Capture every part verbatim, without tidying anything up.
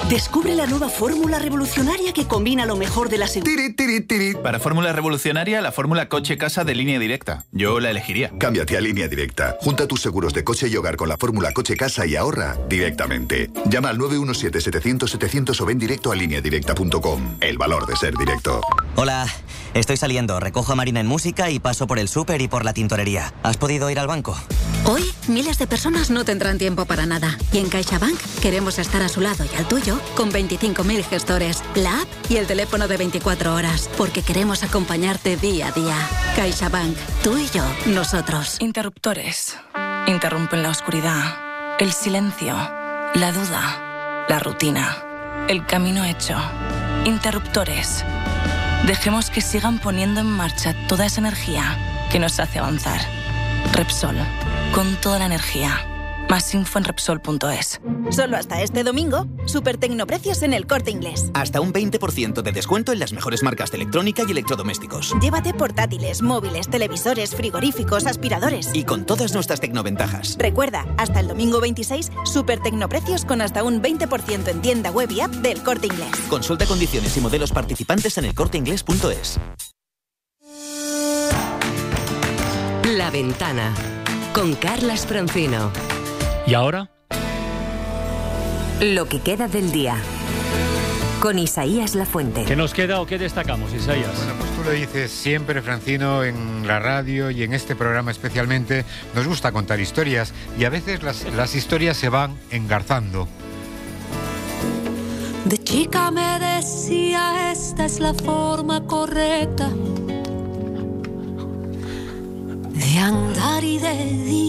Descubre la nueva fórmula revolucionaria que combina lo mejor de la seguridad. Para fórmula revolucionaria, la fórmula coche-casa de Línea Directa. Yo la elegiría. Cámbiate a Línea Directa. Junta tus seguros de coche y hogar con la fórmula coche-casa y ahorra directamente. Llama al nueve uno siete, setecientos, setecientos o ven directo a línea directa punto com. El valor de ser directo. Hola, estoy saliendo. Recojo a Marina en música y paso por el súper y por la tintorería. ¿Has podido ir al banco? Hoy, miles de personas no tendrán tiempo para nada. Y en CaixaBank queremos estar a su lado y al tuyo con veinticinco mil gestores, la app y el teléfono de veinticuatro horas. Porque queremos acompañarte día a día. CaixaBank. Tú y yo. Nosotros. Interruptores. Interrumpen la oscuridad, el silencio, la duda, la rutina, el camino hecho. Interruptores. Dejemos que sigan poniendo en marcha toda esa energía que nos hace avanzar. Repsol. Con toda la energía. Más info en Repsol punto es. Solo hasta este domingo, super tecnoprecios en el Corte Inglés. Hasta un veinte por ciento de descuento en las mejores marcas de electrónica y electrodomésticos. Llévate portátiles, móviles, televisores, frigoríficos, aspiradores. Y con todas nuestras tecnoventajas. Recuerda, hasta el domingo veintiséis, super tecnoprecios con hasta un veinte por ciento en tienda web y app del Corte Inglés. Consulta condiciones y modelos participantes en el corte inglés punto es. La Ventana, con Carlas Francino. ¿Y ahora? Lo que queda del día, con Isaías Lafuente. ¿Qué nos queda o qué destacamos, Isaías? Bueno, pues tú lo dices siempre, Francino, en la radio y en este programa especialmente. Nos gusta contar historias y a veces las, las historias se van engarzando. De chica me decía, esta es la forma correcta de andar y de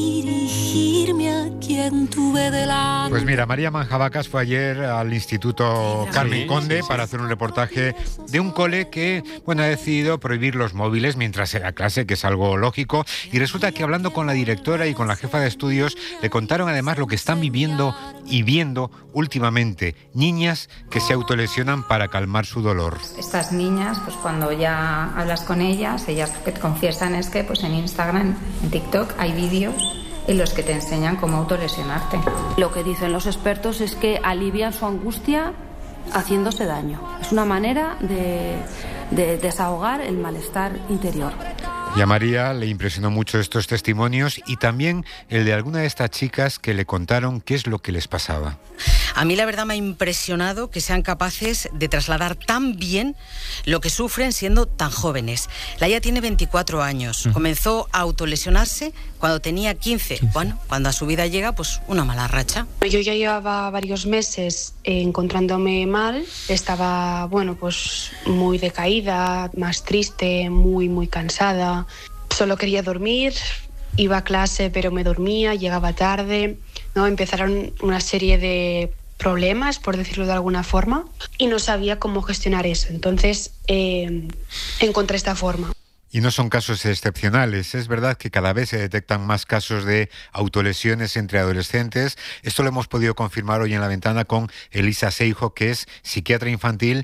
dirigirme a quien tuve delante. Pues mira, María Manjabacas fue ayer al Instituto Carmen Conde para hacer un reportaje de un cole que, bueno, ha decidido prohibir los móviles mientras era clase, que es algo lógico, y resulta que hablando con la directora y con la jefa de estudios le contaron además lo que están viviendo y viendo últimamente, niñas que se autolesionan para calmar su dolor. Estas niñas, pues cuando ya hablas con ellas, ellas lo que te confiesan es que pues en Instagram, en TikTok, hay vídeos en los que te enseñan cómo autolesionarte. Lo que dicen los expertos es que alivian su angustia haciéndose daño. Es una manera de, de desahogar el malestar interior. Y a María le impresionó mucho estos testimonios y también el de alguna de estas chicas que le contaron qué es lo que les pasaba. A mí la verdad me ha impresionado que sean capaces de trasladar tan bien lo que sufren siendo tan jóvenes. Laia tiene veinticuatro años, uh-huh. Comenzó a autolesionarse cuando tenía quince. quince. Bueno, cuando a su vida llega pues una mala racha. Yo ya llevaba varios meses eh, encontrándome mal, estaba bueno pues muy decaída, más triste, muy muy cansada. Solo quería dormir, iba a clase pero me dormía, llegaba tarde, ¿no? Empezaron una serie de problemas, por decirlo de alguna forma, y no sabía cómo gestionar eso. Entonces eh, encontré esta forma. Y no son casos excepcionales. Es verdad que cada vez se detectan más casos de autolesiones entre adolescentes. Esto lo hemos podido confirmar hoy en La Ventana con Elisa Seijo, que es psiquiatra infantil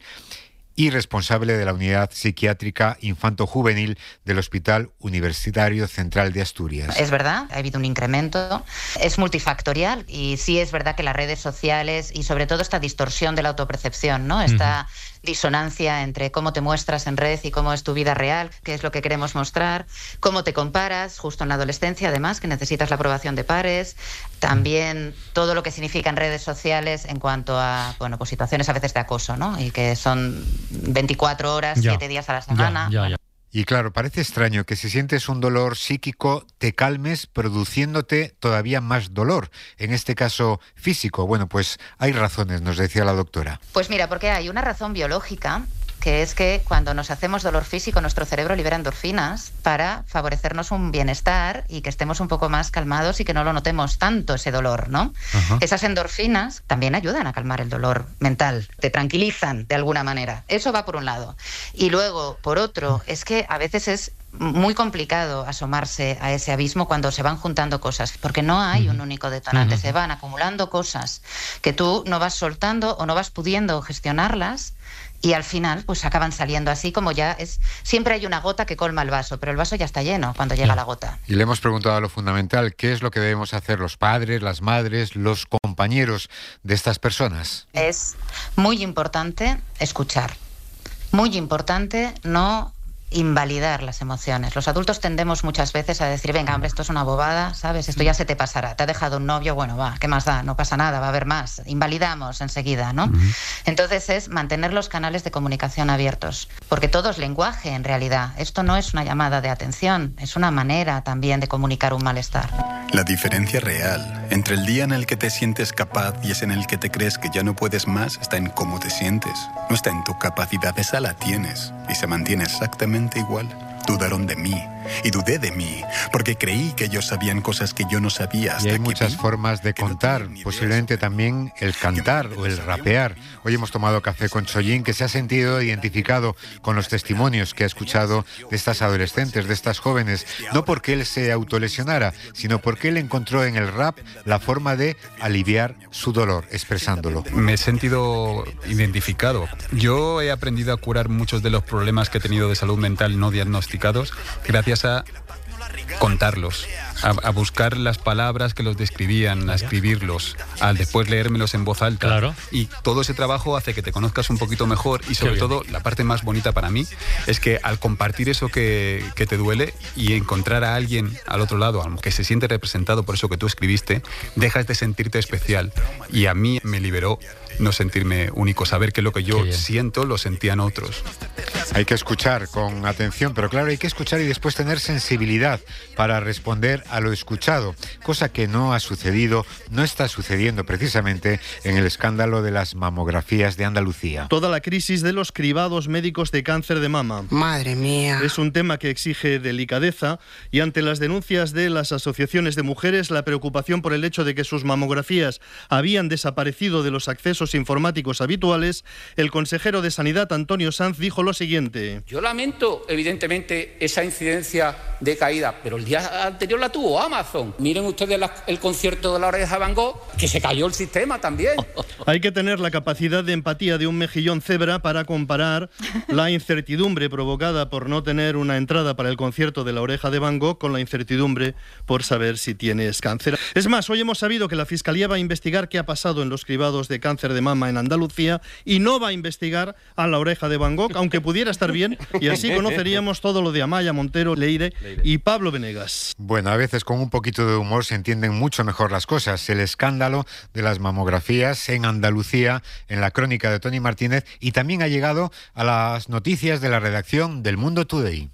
y responsable de la Unidad Psiquiátrica Infanto-Juvenil del Hospital Universitario Central de Asturias. Es verdad, ha habido un incremento, es multifactorial y sí es verdad que las redes sociales y sobre todo esta distorsión de la autopercepción, ¿no? Esta uh-huh. disonancia entre cómo te muestras en red y cómo es tu vida real, qué es lo que queremos mostrar, cómo te comparas, justo en la adolescencia además, que necesitas la aprobación de pares, también todo lo que significa en redes sociales en cuanto a, bueno, pues situaciones a veces de acoso, ¿no? Y que son veinticuatro horas, ya. siete días a la semana. Ya, ya, ya. Y claro, parece extraño que si sientes un dolor psíquico te calmes produciéndote todavía más dolor, en este caso físico. Bueno, pues hay razones, nos decía la doctora. Pues mira, porque hay una razón biológica, que es que cuando nos hacemos dolor físico, nuestro cerebro libera endorfinas para favorecernos un bienestar y que estemos un poco más calmados y que no lo notemos tanto ese dolor, ¿no? Uh-huh. Esas endorfinas también ayudan a calmar el dolor mental, te tranquilizan de alguna manera. Eso va por un lado. Y luego, por otro, es que a veces es muy complicado asomarse a ese abismo cuando se van juntando cosas, porque no hay un único detonante, uh-huh. se van acumulando cosas que tú no vas soltando o no vas pudiendo gestionarlas. Y al final, pues acaban saliendo así, como ya es... Siempre hay una gota que colma el vaso, pero el vaso ya está lleno cuando llega la gota. Y le hemos preguntado a lo fundamental, ¿qué es lo que debemos hacer los padres, las madres, los compañeros de estas personas? Es muy importante escuchar. Muy importante no invalidar las emociones. Los adultos tendemos muchas veces a decir, venga, hombre, esto es una bobada, ¿sabes? Esto ya se te pasará. Te ha dejado un novio, bueno, va, ¿qué más da? No pasa nada, va a haber más. Invalidamos enseguida, ¿no? Uh-huh. Entonces es mantener los canales de comunicación abiertos, porque todo es lenguaje en realidad. Esto no es una llamada de atención, es una manera también de comunicar un malestar. La diferencia real entre el día en el que te sientes capaz y es en el que te crees que ya no puedes más está en cómo te sientes. No está en tu capacidad, esa la tienes y se mantiene exactamente igual. Dudaron de mí y dudé de mí porque creí que ellos sabían cosas que yo no sabía. Hasta y hay que muchas vi formas de contar, no posiblemente también el cantar o el rapear. Hoy hemos tomado café con Chollín, que se ha sentido identificado con los testimonios que ha escuchado de estas adolescentes, de estas jóvenes, no porque él se autolesionara, sino porque él encontró en el rap la forma de aliviar su dolor, expresándolo. Me he sentido identificado. Yo he aprendido a curar muchos de los problemas que he tenido de salud mental no diagnosticados gracias a contarlos, a, a buscar las palabras que los describían, a escribirlos, al después leérmelos en voz alta. Claro. Y todo ese trabajo hace que te conozcas un poquito mejor y sobre todo la parte más bonita para mí es que al compartir eso que, que te duele y encontrar a alguien al otro lado que se siente representado por eso que tú escribiste, dejas de sentirte especial y a mí me liberó no sentirme único, saber que lo que yo siento lo sentían otros. Hay que escuchar con atención, pero claro, hay que escuchar y después tener sensibilidad para responder a lo escuchado, cosa que no ha sucedido, no está sucediendo precisamente en el escándalo de las mamografías de Andalucía. Toda la crisis de los cribados médicos de cáncer de mama. Madre mía. Es un tema que exige delicadeza y ante las denuncias de las asociaciones de mujeres, la preocupación por el hecho de que sus mamografías habían desaparecido de los accesos informáticos habituales, el consejero de Sanidad, Antonio Sanz, dijo lo siguiente. Yo lamento, evidentemente, esa incidencia de caída, pero el día anterior la tuvo Amazon. Miren ustedes la, el concierto de la Oreja de Van Gogh, que se cayó el sistema también. Hay que tener la capacidad de empatía de un mejillón cebra para comparar la incertidumbre provocada por no tener una entrada para el concierto de la Oreja de Van Gogh con la incertidumbre por saber si tienes cáncer. Es más, hoy hemos sabido que la Fiscalía va a investigar qué ha pasado en los cribados de cáncer de mama en Andalucía y no va a investigar a la Oreja de Van Gogh, aunque pudiera estar bien, y así conoceríamos todo lo de Amaya, Montero, Leire y Pablo Venegas. Bueno, a veces con un poquito de humor se entienden mucho mejor las cosas. El escándalo de las mamografías en Andalucía, en la crónica de Tony Martínez, y también ha llegado a las noticias de la redacción del Mundo Today.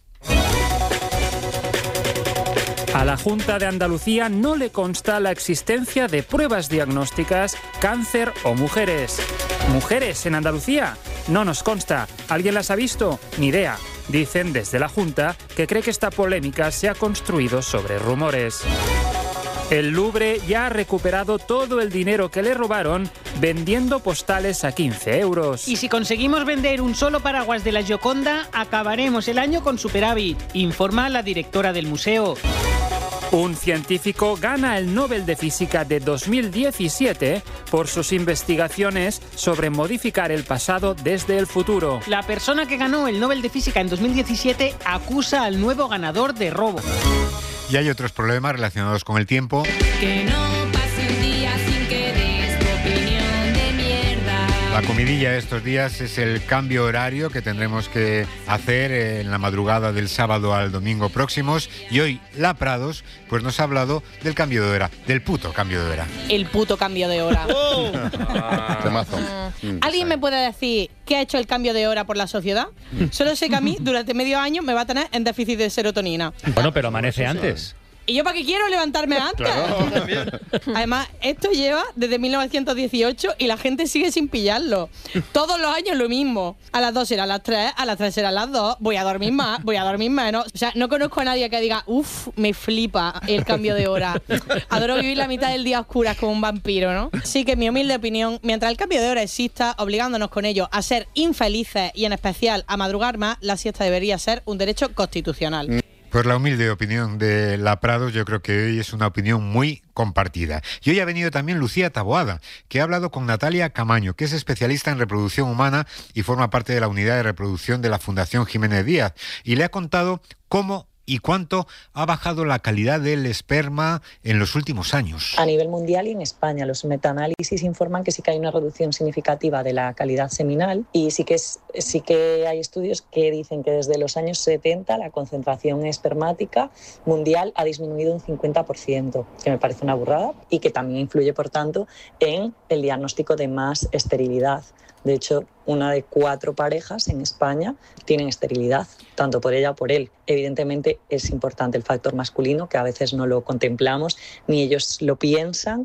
A la Junta de Andalucía no le consta la existencia de pruebas diagnósticas, cáncer o mujeres. ¿Mujeres en Andalucía? No nos consta. ¿Alguien las ha visto? Ni idea. Dicen desde la Junta que cree que esta polémica se ha construido sobre rumores. El Louvre ya ha recuperado todo el dinero que le robaron vendiendo postales a quince euros. Y si conseguimos vender un solo paraguas de la Gioconda, acabaremos el año con superávit, informa la directora del museo. Un científico gana el Nobel de Física de dos mil diecisiete por sus investigaciones sobre modificar el pasado desde el futuro. La persona que ganó el Nobel de Física en dos mil diecisiete acusa al nuevo ganador de robo. Y hay otros problemas relacionados con el tiempo. Que no pase un día sin que des tu opinión de mierda. La comidilla de estos días es el cambio horario que tendremos que hacer en la madrugada del sábado al domingo próximos. Y hoy La Prados pues nos ha hablado del cambio de hora, del puto cambio de hora. El puto cambio de hora. Oh. Temazo. Mm. ¿Alguien me puede decir qué ha hecho el cambio de hora por la sociedad? Solo sé que a mí durante medio año me va a tener en déficit de serotonina. Bueno, pero amanece antes. ¿Y yo para qué quiero levantarme antes? Claro. Además, esto lleva desde mil novecientos dieciocho y la gente sigue sin pillarlo. Todos los años lo mismo. A las dos serán las tres, a las tres serán las dos. Voy a dormir más, voy a dormir menos. O sea, no conozco a nadie que diga, uff, me flipa el cambio de hora. Adoro vivir la mitad del día a oscuras como un vampiro, ¿no? Así que, en mi humilde opinión, mientras el cambio de hora exista, obligándonos con ello a ser infelices y en especial a madrugar más, la siesta debería ser un derecho constitucional. Pues la humilde opinión de La Prado yo creo que hoy es una opinión muy compartida. Y hoy ha venido también Lucía Taboada, que ha hablado con Natalia Camaño, que es especialista en reproducción humana y forma parte de la unidad de reproducción de la Fundación Jiménez Díaz, y le ha contado cómo y cuánto ha bajado la calidad del esperma en los últimos años. A nivel mundial y en España, los metaanálisis informan que sí que hay una reducción significativa de la calidad seminal, y sí que, es, sí que hay estudios que dicen que desde los años setenta la concentración espermática mundial ha disminuido un cincuenta por ciento, que me parece una burrada y que también influye, por tanto, en el diagnóstico de más esterilidad. De hecho, una de cuatro parejas en España tienen esterilidad, tanto por ella o por él. Evidentemente es importante el factor masculino, que a veces no lo contemplamos, ni ellos lo piensan,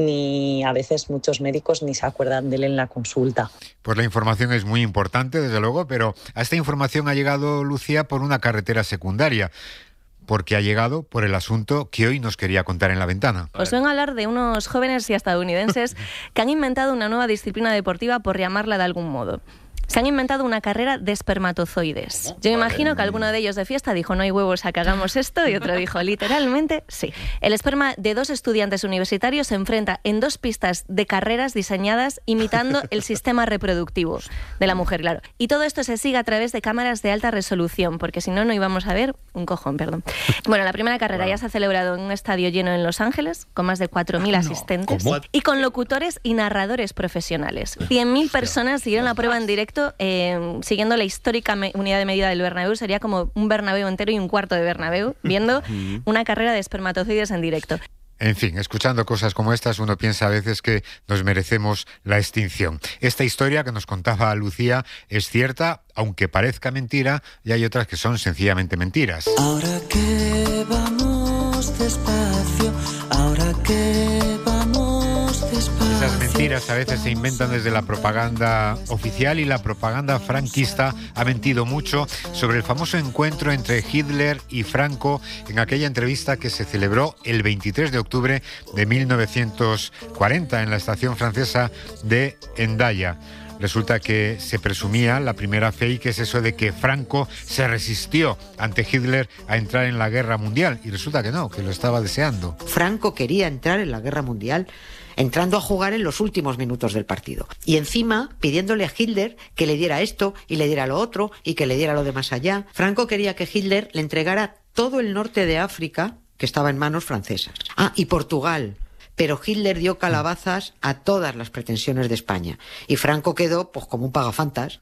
ni a veces muchos médicos ni se acuerdan de él en la consulta. Pues la información es muy importante, desde luego, pero a esta información ha llegado, Lucía, por una carretera secundaria, porque ha llegado por el asunto que hoy nos quería contar en La Ventana. Os vengo a hablar de unos jóvenes y estadounidenses que han inventado una nueva disciplina deportiva, por llamarla de algún modo. Se han inventado una carrera de espermatozoides. Yo me imagino que alguno de ellos de fiesta dijo, no hay huevos a que hagamos esto, y otro dijo, literalmente, sí. El esperma de dos estudiantes universitarios se enfrenta en dos pistas de carreras diseñadas imitando el sistema reproductivo de la mujer, claro. Y todo esto se sigue a través de cámaras de alta resolución, porque si no, no íbamos a ver un cojón, perdón. Bueno, la primera carrera ya se ha celebrado en un estadio lleno en Los Ángeles, con más de cuatro mil asistentes, ¿cómo? Y con locutores y narradores profesionales. cien mil personas siguieron la prueba en directo. Eh, siguiendo la histórica me- unidad de medida del Bernabéu, sería como un Bernabéu entero y un cuarto de Bernabéu, viendo una carrera de espermatozoides en directo. En fin, escuchando cosas como estas, uno piensa a veces que nos merecemos la extinción. Esta historia que nos contaba Lucía es cierta, aunque parezca mentira, y hay otras que son sencillamente mentiras. Ahora que vamos despacio, ahora que vamos despacio. Esas mentiras a veces se inventan desde la propaganda oficial, y la propaganda franquista ha mentido mucho sobre el famoso encuentro entre Hitler y Franco en aquella entrevista que se celebró el veintitrés de octubre de mil novecientos cuarenta en la estación francesa de Hendaya. Resulta que se presumía, la primera fake es eso de que Franco se resistió ante Hitler a entrar en la guerra mundial, y resulta que no, que lo estaba deseando. Franco quería entrar en la guerra mundial, entrando a jugar en los últimos minutos del partido. Y encima pidiéndole a Hitler que le diera esto y le diera lo otro y que le diera lo de más allá. Franco quería que Hitler le entregara todo el norte de África, que estaba en manos francesas. Ah, y Portugal. Pero Hitler dio calabazas a todas las pretensiones de España. Y Franco quedó pues como un pagafantas.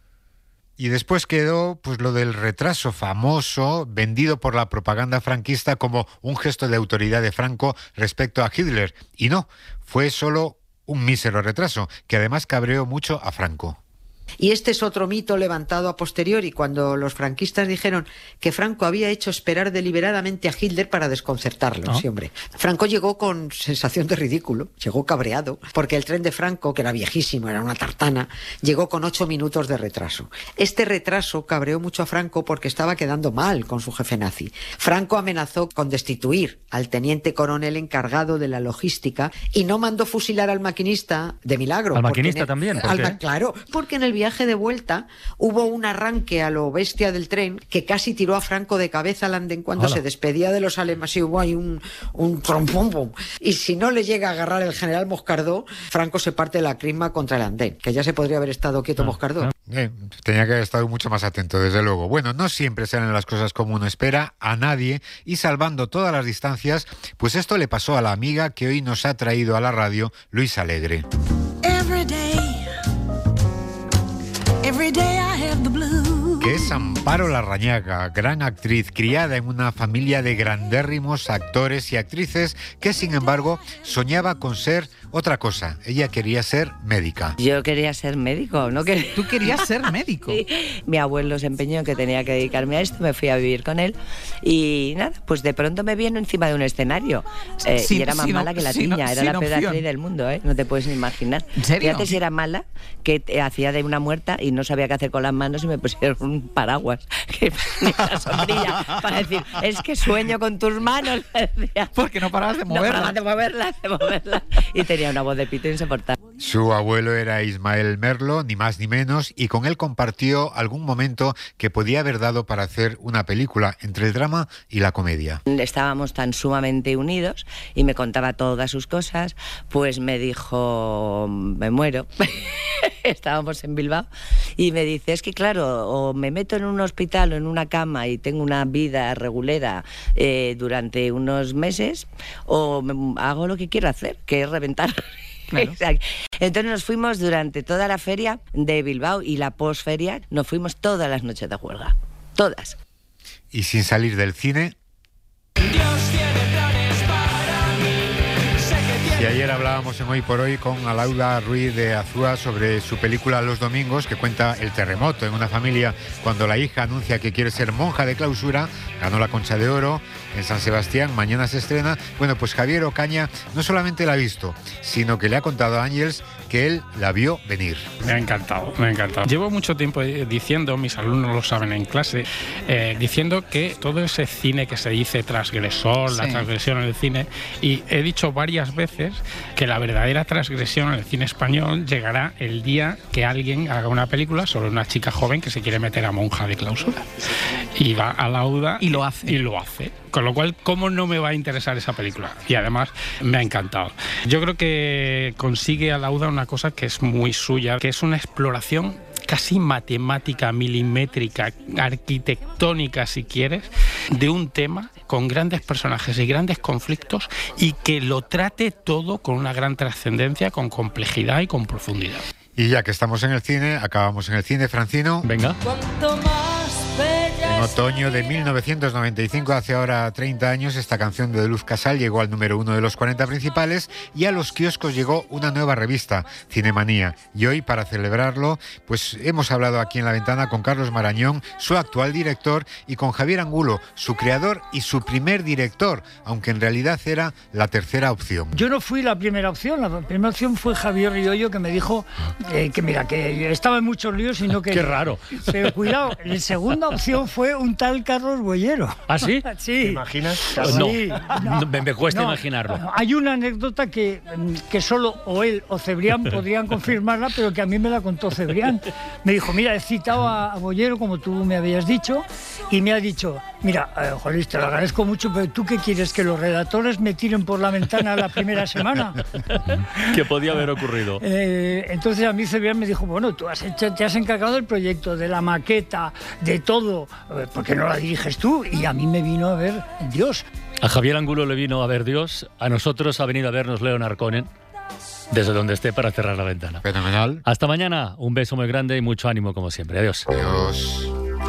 Y después quedó pues lo del retraso famoso, vendido por la propaganda franquista como un gesto de autoridad de Franco respecto a Hitler. Y no, fue solo un mísero retraso, que además cabreó mucho a Franco. Y este es otro mito levantado a posteriori, cuando los franquistas dijeron que Franco había hecho esperar deliberadamente a Hitler para desconcertarlo. ¿No? Sí, hombre. Franco llegó con sensación de ridículo, llegó cabreado, porque el tren de Franco, que era viejísimo, era una tartana, llegó con ocho minutos de retraso. Este retraso cabreó mucho a Franco porque estaba quedando mal con su jefe nazi. Franco amenazó con destituir al teniente coronel encargado de la logística y no mandó fusilar al maquinista de milagro. ¿Al maquinista el, también? ¿Por al, qué? Claro, porque en el viaje de vuelta hubo un arranque a lo bestia del tren que casi tiró a Franco de cabeza al andén cuando Hola. se despedía de los alemanes. Y hubo ahí un, un trompón. Y si no le llega a agarrar el general Moscardó, Franco se parte la crisma contra el andén, que ya se podría haber estado quieto ah, Moscardó. Ah. Eh, tenía que haber estado mucho más atento, desde luego. Bueno, no siempre salen las cosas como uno espera, a nadie, y salvando todas las distancias, pues esto le pasó a la amiga que hoy nos ha traído a la radio, Luis Alegre. Every day. Every day I have the blues. Que es Amparo Larrañaga, gran actriz, criada en una familia de grandérrimos actores y actrices que, sin embargo, soñaba con ser otra cosa. Ella quería ser médica. Yo quería ser médico, ¿no? Que... ¿Tú querías ser médico? Sí. Mi abuelo se empeñó en que tenía que dedicarme a esto, me fui a vivir con él y nada, pues de pronto me vi encima de un escenario eh, sí, y era más sí, mala no, que la sí, tiña, no, era la peor actriz del mundo, ¿eh? No te puedes ni imaginar. ¿En serio? Fíjate si era mala, que hacía de una muerta y no sabía qué hacer con las manos y me pusieron un paraguas, que una sombrilla, para decir, es que sueño con tus manos. Porque no parabas de moverlas. No parabas de moverlas, de moverlas. Y tenía Tenía una voz de pito insoportable. Su abuelo era Ismael Merlo, ni más ni menos, y con él compartió algún momento que podía haber dado para hacer una película entre el drama y la comedia. Estábamos tan sumamente unidos y me contaba todas sus cosas, pues me dijo, me muero. Estábamos en Bilbao y me dice, es que claro, o me meto en un hospital o en una cama y tengo una vida regulera eh, durante unos meses, o me, hago lo que quiero hacer, que es reventar. Claro. Entonces nos fuimos durante toda la feria de Bilbao y la posferia, nos fuimos todas las noches de juerga, todas. Y sin salir del cine. Y ayer hablábamos en Hoy por Hoy con Alauda Ruiz de Azúa sobre su película Los Domingos, que cuenta el terremoto en una familia cuando la hija anuncia que quiere ser monja de clausura. Ganó la Concha de Oro en San Sebastián, mañana se estrena. Bueno, pues Javier Ocaña no solamente la ha visto, sino que le ha contado a Ángels que él la vio venir. Me ha encantado, me ha encantado. Llevo mucho tiempo diciendo, mis alumnos lo saben en clase, eh, diciendo que todo ese cine que se dice transgresor, sí. La transgresión en el cine, y he dicho varias veces que la verdadera transgresión en el cine español llegará el día que alguien haga una película sobre una chica joven que se quiere meter a monja de clausura. Y va a Lauda y lo hace. Y lo hace. Con lo cual, ¿cómo no me va a interesar esa película? Y además, me ha encantado. Yo creo que consigue a Lauda una cosa que es muy suya, que es una exploración casi matemática, milimétrica, arquitectónica, si quieres, de un tema con grandes personajes y grandes conflictos, y que lo trate todo con una gran trascendencia, con complejidad y con profundidad. Y ya que estamos en el cine, acabamos en el cine, Francino. Venga. En otoño de mil novecientos noventa y cinco, hace ahora treinta años, esta canción de Luz Casal llegó al número uno de los cuarenta principales, y a los kioscos llegó una nueva revista, Cinemanía. Y hoy, para celebrarlo, pues hemos hablado aquí en La Ventana con Carlos Marañón, su actual director, y con Javier Angulo, su creador y su primer director, aunque en realidad era la tercera opción. Yo no fui la primera opción, la primera opción fue Javier Riollo, que me dijo eh, que mira, que estaba en muchos líos y no quería. Qué raro. Pero cuidado, la segunda opción fue un tal Carlos Bollero. ¿Ah, sí? Sí. ¿Te imaginas? Sí. No, no, me, me cuesta no, imaginarlo. Hay una anécdota que, que solo o él o Cebrián podrían confirmarla, pero que a mí me la contó Cebrián. Me dijo, mira, he citado a, a Bollero, como tú me habías dicho, y me ha dicho, mira, eh, Jolis, te lo agradezco mucho, pero ¿tú qué quieres? ¿Que los redactores me tiren por la ventana la primera semana? ¿Qué podía haber ocurrido? Eh, entonces a mí Cebrián me dijo, bueno, tú has hecho, te has encargado del proyecto, de la maqueta, de todo, ¿por qué no la diriges tú? Y a mí me vino a ver Dios. A Javier Angulo le vino a ver Dios, a nosotros ha venido a vernos Leonard Cohen, desde donde esté, para cerrar la ventana. Fenomenal. Hasta mañana, un beso muy grande y mucho ánimo como siempre. Adiós. Adiós.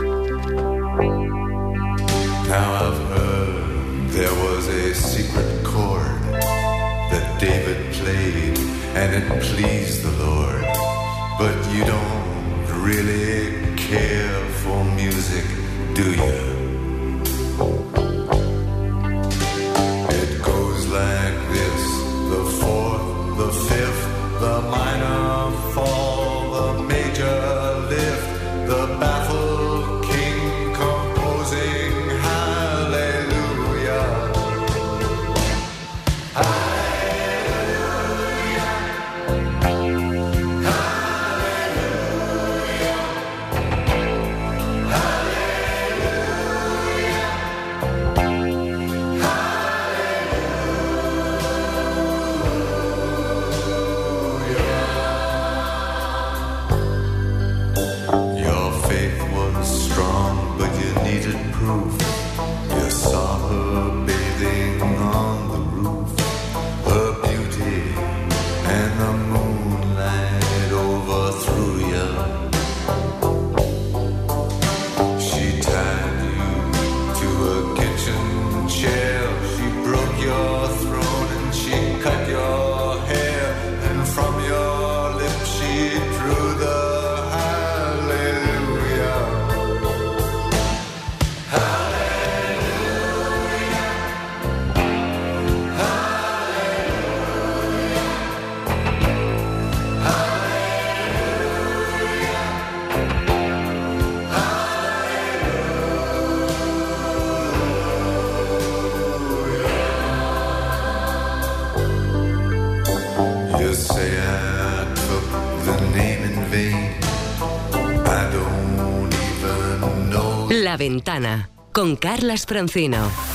Now I've heard there was a secret chord that David played and it pleased the Lord, but you don't really care for music, do you? It goes like this, the fourth, the fifth, the minor fall, the major lift, the baffled king composing hallelujah. Ventana, con Carlas Francino.